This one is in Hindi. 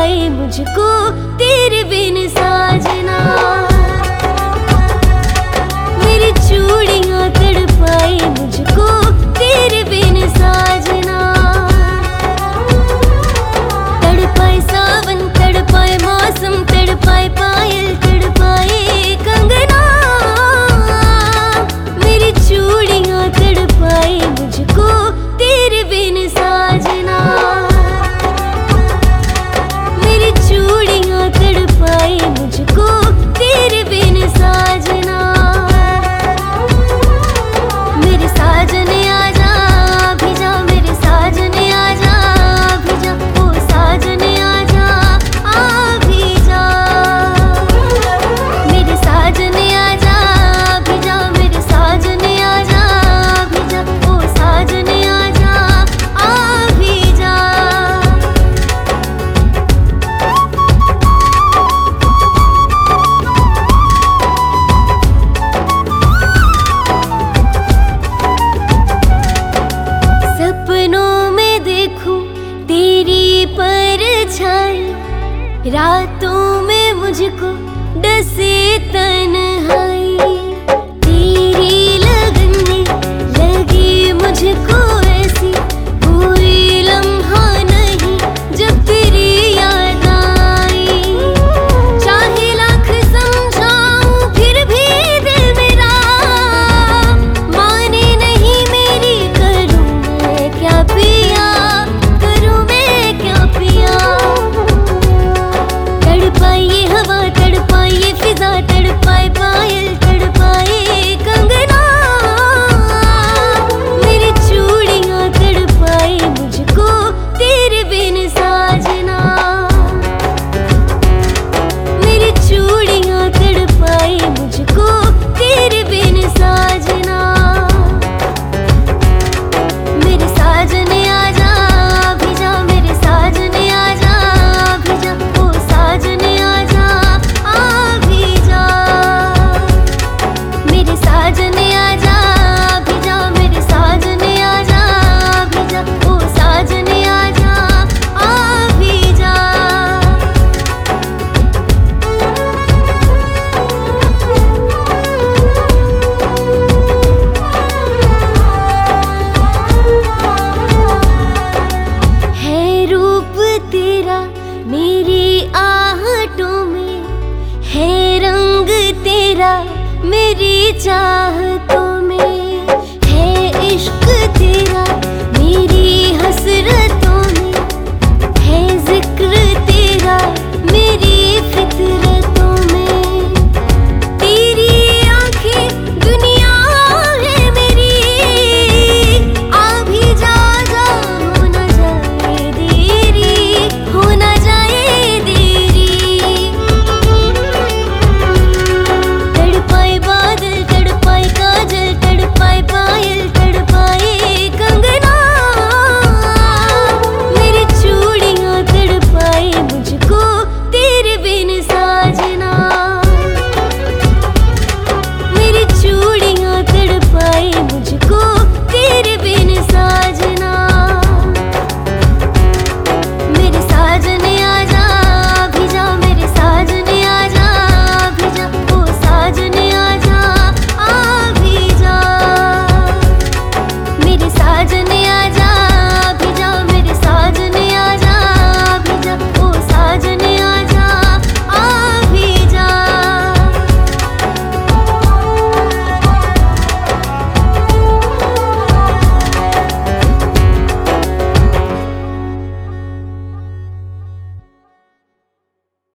पाए मुझको तेरे बिन साजना। मेरी चूड़ियां तड़पाए मुझको तेरे बिन साजना। तड़पाए सावन, तड़पाए मौसम, तड़पाए पायल, तड़पाए कंगना। मेरी चूड़ियां तड़पाए मुझको तेरे बिन साजना। मेरी चूड़ियां तड़पाए मुझको तेरे बिन साजना। मेरे साजन आजा भी जा, मेरे साजन आजा भी जा, ओ साजन आजा आ भी जा। मेरे साजन आजा भी जा, मेरे साजन आजा भी जा, ओ साजन आजा आ भी जा। सपनों में देखूं तेरी परछाई, रातों में मुझको डसे तन्हाई। तेरी लगन में लगी मुझको ऐसी कोई लम्हा नहीं जब तेरी याद आई। चाहे लाख समझाऊं फिर भी दिल मेरा माने नहीं मेरी। करूं मैं क्या पिया, करूं मैं क्या पिया। तड़पाए हवा, तड़पाए फिजा, तड़पाए पायल, तड़पाए कंगना। मेरी चूड़ियां तड़पाए मुझको तेरे बिन साजना। मेरी चूड़ियां तड़पाए मुझको तेरे बिन साजना। मेरे साजन आजा भी जा, मेरे साजन आजा भी जा, ओ साजन आजा आ भी जा। मेरे साजन आजा भी जा, मेरे साजन आजा भी जा, ओ साजन आजा आ भी जा। है रूप तेरा मेरी आहटों में, है रंग तेरा मेरी चाहतों में, है इश्क तेरा